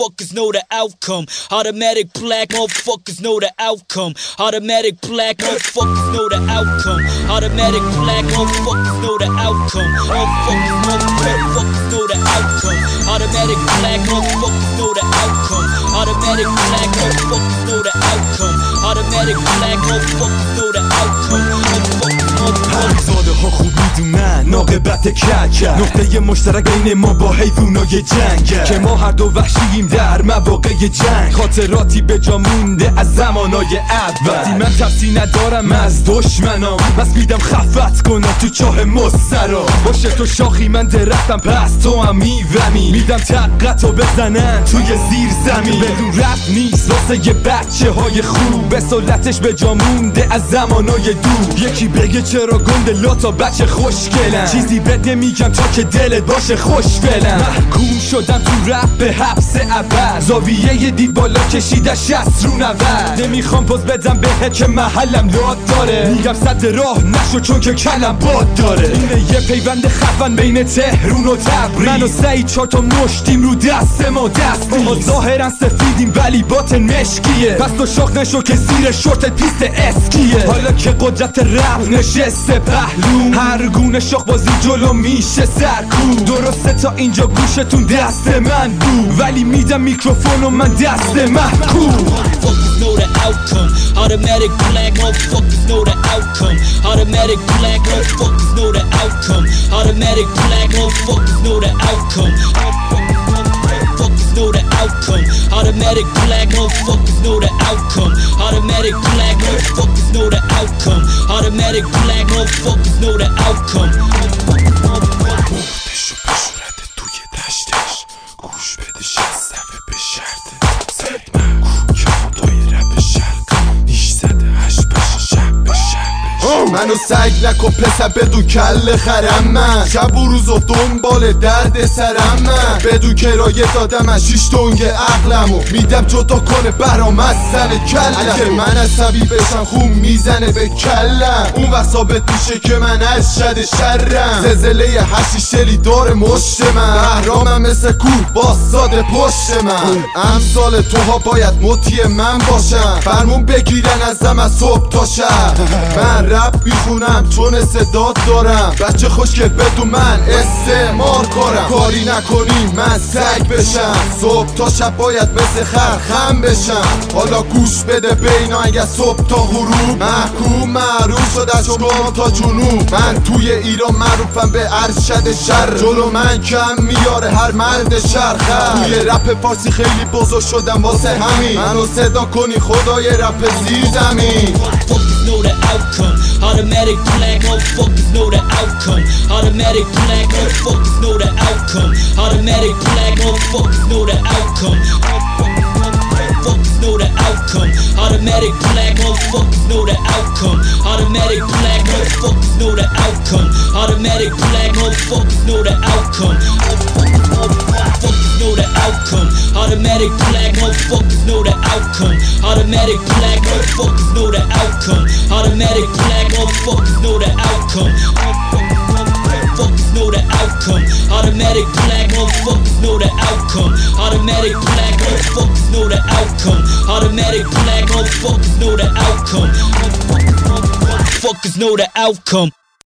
motherfuckers know the outcome. Automatic black motherfuckers know the outcome. Automatic black motherfuckers know the outcome. Automatic black motherfuckers know the outcome. Motherfuckers know the outcome. Automatic black motherfuckers know the outcome. Automatic black motherfuckers know the outcome. Automatic black motherfuckers know the outcome. همزاده ها خوب میدونن ناقبت کک نقطه مشترک بین ما با حیوانای جنگ که ما هر دو وحشییم در مواقع جنگ. خاطراتی به جا مونده از زمانای اول وقتی من ترسی ندارم از دشمنام بس میدم خفت کنم تو چاه مسترا. باشه تو شاخی من درختم پس تو هم میومی میدم تقتو بزنن توی زیر زمین. بدون رفت نیست واسه یه بچه های خوب به سلطش به جا مونده از زمانای دور. یکی بگه چرا گنده لاتا بچه خوشگلم چیزی بد نمیگم تا که دلت باشه خوشفلم. محکوم شدم تو رپ به حبس ابد زاویه دید بالا کشیده 60 رو 90. نمیخوام پوز بدم بهت که محلم لاد داره میگم صد راه نشو چون که کلم باد داره. اینه یه پیوند خفن بین تهرون و تبریز من و سعید 4 تا مشتیم رو دست ما دستی. ما ظاهرا سفیدیم ولی باطن مشکیه پس تو شاخ نشو که زیر شورتت پیست اسکیه. حالا که قدرت رپ نشسته پهلو هر گونه شاخ بازی جلو میشه سرکوب. درسته تا اینجا گوشتون دست من بود ولی میدم میکروفون و من دست محکوب. Motherfuckers know the outcome. Automatic black motherfuckers know the outcome. Automatic black motherfuckers know the outcome. Automatic black motherfuckers know the outcome. Motherfuckers know the outcome. Automatic black motherfuckers know the outcome. Automatic black motherfuckers know the outcome. Automatic black motherfuckers know the outcome. بردشو به صورت توی دشتش گوش بده 60 صفحه به شرطه سعید محکوم که خدای رپ شرق نیش زده هش بشه شب به شب. منو سگ نکن پسر بدون کل خرم من شب و روز و دنبال درد سرم من بدون کرایه دادم از 6 تنگ عقلمو میدم جدا کنه برام از سر کلم. اگه من عصبی بشم خون میزنه به کلم اون وقت ثابت میشه که من از شد شرم. زلزله حشیشلی داره مشت من بهرامم مثل کوه باستاده پشت من. امثال توها باید مطیع من باشم فرمون بگیرن ازم از صبح تا شب. من رپ میخونم چون صدات دارم بچه خوشگل بدون من استعمار کنم. کاری نکنی من سگ بشم صبح تا شب باید مثل خم بشم. حالا گوش بده بینا اگه صبح تا غروب محکوم معروف شد از شمال تا جنوب. من توی ایران معروفم به ارشد شر جلو من کم میاره هر مرد شرخه. توی رپ فارسی خیلی بزرگ شدم واسه همین منو صدا کنی خدای رپ زیر زمین. Know the outcome. Automatic black motherfuckers know the outcome. Automatic black motherfuckers know the outcome. Automatic black motherfuckers know the outcome. Motherfuckers know the outcome. Automatic black motherfuckers know the outcome. Automatic black motherfuckers know the outcome. Automatic black motherfuckers know the outcome. Motherfuckers know the outcome. Automatic black motherfuckers know the outcome. Automatic black motherfuckers know the outcome. Automatic black motherfuckers know the outcome. Motherfuckers know the outcome. Automatic black motherfuckers know the outcome. Automatic black motherfuckers know the outcome. Automatic black motherfuckers know the outcome. Motherfuckers know the outcome.